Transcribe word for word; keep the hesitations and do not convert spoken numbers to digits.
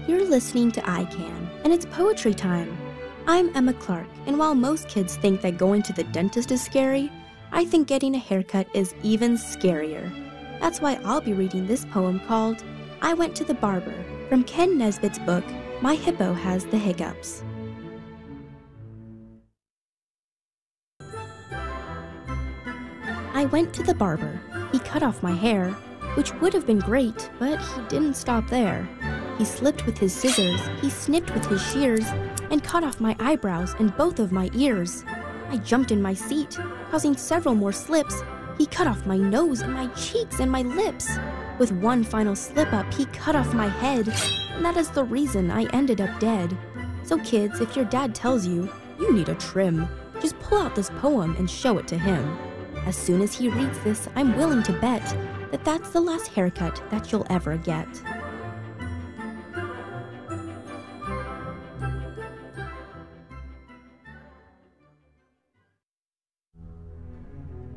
You're listening to I Can, and it's poetry time. I'm Emma Clark, and while most kids think that going to the dentist is scary, I think getting a haircut is even scarier. That's why I'll be reading this poem called I Went to the Barber from Ken Nesbitt's book, My Hippo Has the Hiccups. I went to the barber. He cut off my hair, which would have been great, but he didn't stop there. He slipped with his scissors, he snipped with his shears, and cut off my eyebrows and both of my ears. I jumped in my seat, causing several more slips. He cut off my nose and my cheeks and my lips. With one final slip-up, he cut off my head, and that is the reason I ended up dead. So kids, if your dad tells you, you need a trim, just pull out this poem and show it to him. As soon as he reads this, I'm willing to bet that that's the last haircut that you'll ever get.